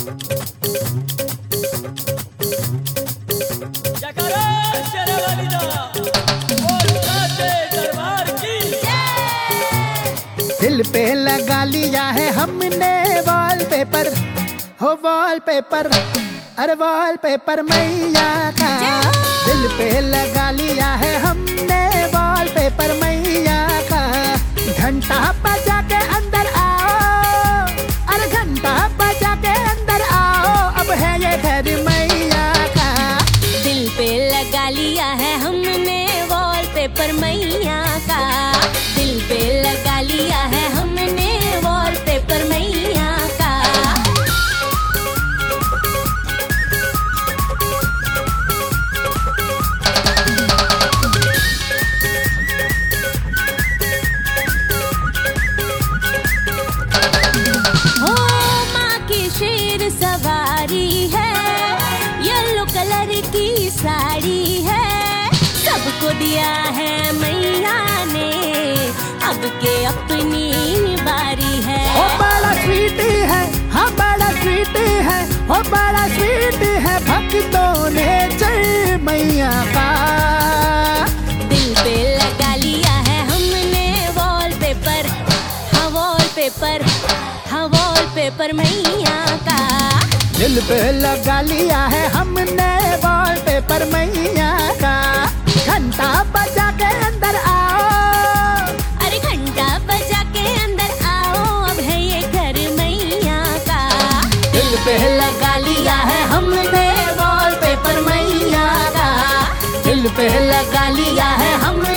दिल पे लगा लिया है हमने वॉलपेपर, हो वॉलपेपर, अरे वॉलपेपर मैया का। दिल पे लगा लिया है हमने वॉलपेपर मैया का। घंटा बजा के अंदर आओ, अरे घंटा बजा के अंदर आओ, अब है ये घर मैया का। दिल पे लगा लिया है हमने वॉलपेपर मैया का। दिल पे लगा लिया है हमने वॉलपेपर मैया का। हो माँ की शेर सवारी है, येलो कलर की साड़ी है, सबको दिया है मैया ने, अब के अपनी बारी है। ओ बड़ा स्वीट है, हाँ बड़ा स्वीट है, ओ बड़ा स्वीट है भक्तों ने जय मैया का। दिल पे लगा लिया है हमने वॉलपेपर, हाँ वॉलपेपर, हाँ वॉलपेपर मैया का। दिल पे लगा लिया है हमने वॉलपेपर मैया का। घंटा बजा के अंदर आओ, अरे घंटा बजा के अंदर आओ, अब है ये घर मैया का। दिल पे लगा लिया है हमने वॉलपेपर मैया का। दिल पे लगा लिया है हमने